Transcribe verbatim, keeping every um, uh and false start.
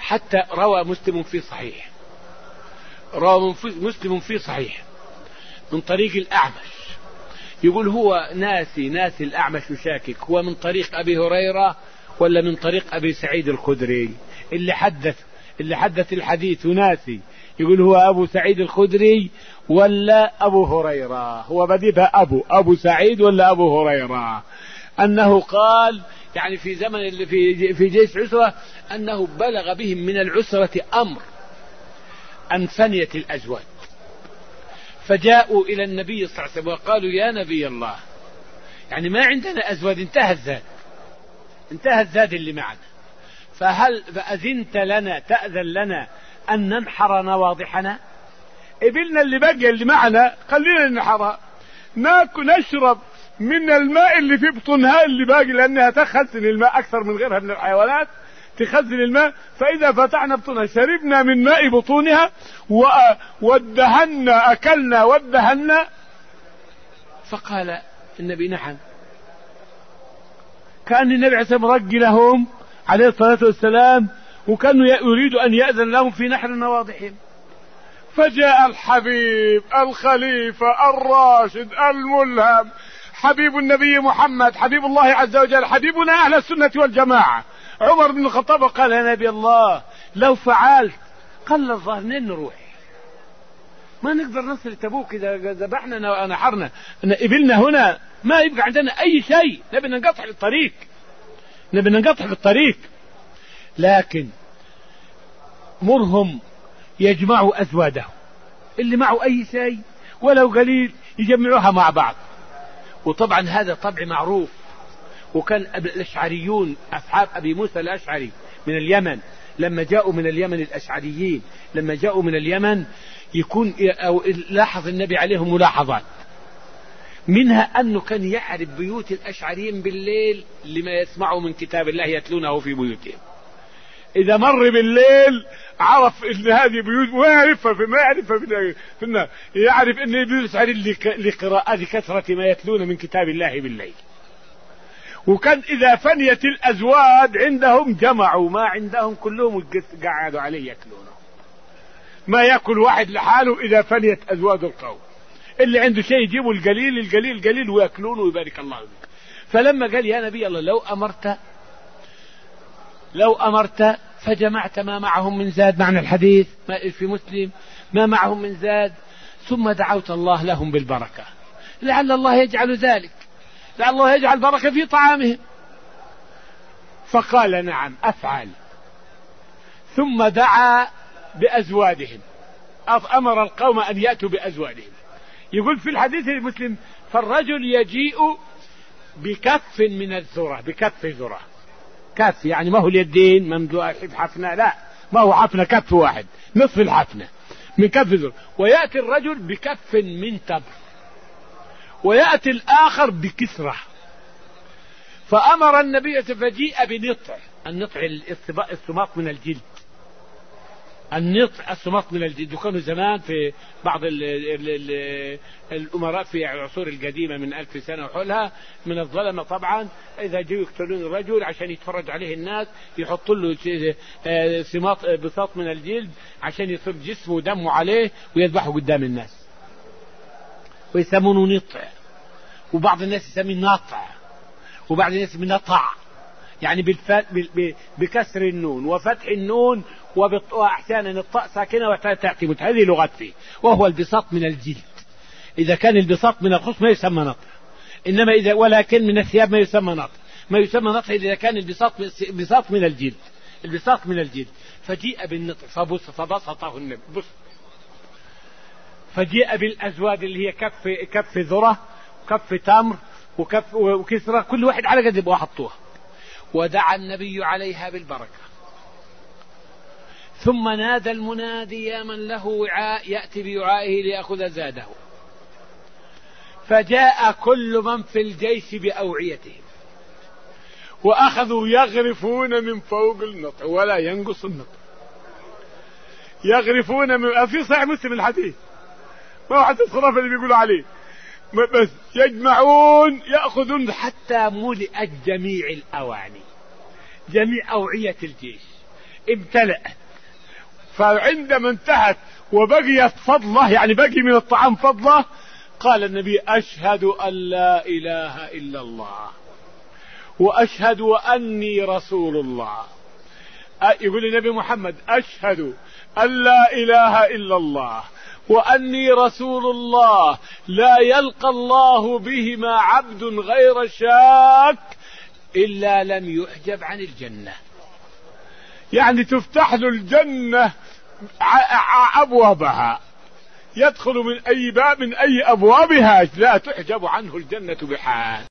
حتى روى مسلم في صحيح روى مسلم في صحيح من طريق الأعمش، يقول هو ناسي ناسي الأعمش يشاكك، هو من طريق أبي هريرة ولا من طريق أبي سعيد الخدري اللي حدث اللي حدث الحديث وناسي، يقول هو أبو سعيد الخدري ولا أبو هريرة، هو بديبها أبو أبو سعيد ولا أبو هريرة، أنه قال يعني في زمن اللي في في جيش عسرة أنه بلغ بهم من العسرة أمر أن فنيت الأزواج، فجاءوا إلى النبي صلى الله عليه وسلم وقالوا يا نبي الله يعني ما عندنا أزواج، انتهى الزاد انتهى الزاد اللي معنا، فهل فأذنت لنا تأذن لنا أن ننحر نواضحنا؟ إبلنا اللي بقى اللي معنا خلينا ننحرها، ناكل نشرب من الماء اللي في بطنها اللي باقي، لأنها تخزن الماء أكثر من غيرها من الحيوانات، تخزن الماء، فإذا فتحنا بطنها شربنا من ماء بطونها وادهنا أكلنا وادهنا. فقال النبي نعم. كان النبي عليه الصلاة والسلام رج لهم عليه الصلاة والسلام، وكانوا يريد أن يأذن لهم في نحر نواضحهم. فجاء الحبيب الخليفة الراشد الملهم حبيب النبي محمد، حبيب الله عز وجل، حبيبنا أهل السنة والجماعة، عمر بن الخطاب، قال يا نبي الله لو فعلت قل الظهرين نروح، ما نقدر نصل تبوك إذا ذبحنا ونحرنا إبلنا هنا، ما يبقى عندنا أي شيء، نبي ننقطع الطريق نبي ننقطع الطريق لكن مرهم يجمعوا أزوادهم، اللي معه أي شيء ولو قليل يجمعوها مع بعض. وطبعا هذا طبع معروف، وكان الأشعريون أصحاب أبي موسى الأشعري من اليمن لما جاءوا من اليمن، الأشعريين لما جاءوا من اليمن يكون أو لاحظ النبي عليهم ملاحظات، منها أنه كان يعرف بيوت الأشعريين بالليل لما يسمعوا من كتاب الله يتلونه في بيوتهم، إذا مر بالليل عرف إن هذه بيوت، ويعرفها في ما يعرفها في النار، يعرف إن بيوت الأشعريين لقراءة كثرة ما يتلون من كتاب الله بالليل. وكان إذا فنيت الأزواج عندهم جمعوا ما عندهم كلهم قعدوا عليه يأكلونه، ما يأكل واحد لحاله إذا فنيت أزواج القوم، اللي عنده شيء يجيبوا القليل القليل القليل ويأكلونه ويبارك الله بك. فلما قال يا نبي الله لو أمرت لو أمرت فجمعت ما معهم من زاد، معنى الحديث في مسلم ما معهم من زاد، ثم دعوت الله لهم بالبركة لعل الله يجعل ذلك، لعل الله يجعل بركة في طعامهم. فقال نعم أفعل. ثم دعا بأزوادهم، أمر القوم أن يأتوا بأزوادهم. يقول في الحديث المسلم فالرجل يجيء بكف من الذرة، بكف ذرة، كف يعني ما هو اليدين ممدوء حفنة، لا ما هو حفنة، كف واحد نصف الحفنة من كف ذرة، ويأتي الرجل بكف من تمر، ويأتي الآخر بكسرة. فأمر النبي فجيء بنطع، النطع السماط من الجلد، النطع السماط من الجلد. وكانوا زمان في بعض ال ال ال الأمراء في العصور القديمة من ألف سنة وحولها من الظلمة طبعا، إذا جاءوا يقتلون الرجل عشان يتفرج عليه الناس يحطوا له سماط بساط من الجلد عشان يصير جسمه ودمه عليه ويذبحه قدام الناس، ويسمونه نطع. وبعض الناس يسميه نطع، وبعض الناس يسميه نطع، يعني بكسر النون وفتح النون وأحيانا الطاء ساكنة وتأتي مت، هذه لغات فيه. وهو البساط من الجلد، إذا كان البساط من الخص ما يسمى نطع، إنما إذا ولكن من الثياب ما يسمى نطع، ما يسمى نطع إذا كان البساط بساط من الجلد، البساط من الجلد. فجيء بالنطع فبسط فبسطه النبي بسط. فجيء بالأزواد اللي هي كف كف ذرة وكف تمر وكف وكسرة، كل واحد على قد يبغى حطوها، ودعا النبي عليها بالبركة. ثم نادى المنادي يا من له وعاء يأتي بوعائه ليأخذ زاده. فجاء كل من في الجيش بأوعيتهم، وأخذوا يغرفون من فوق النطع ولا ينقص النطع، يغرفون من في صحيح مسلم الحديث، ما هو حتى الخرافة اللي بيقولوا عليه، بس يجمعون يأخذون حتى ملئت جميع الأواني، جميع أوعية الجيش، امتلأ. فعندما انتهت وبقيت فضله، يعني بقي من الطعام فضله، قال النبي أشهد أن لا إله إلا الله وأشهد أني رسول الله. يقول النبي محمد أشهد أن لا إله إلا الله وأني رسول الله، لا يلقى الله بهما عبد غير شاك إلا لم يحجب عن الجنة. يعني تفتح له الجنة أبوابها، يدخل من أي باب من أي أبوابها، لا تحجب عنه الجنة بحال.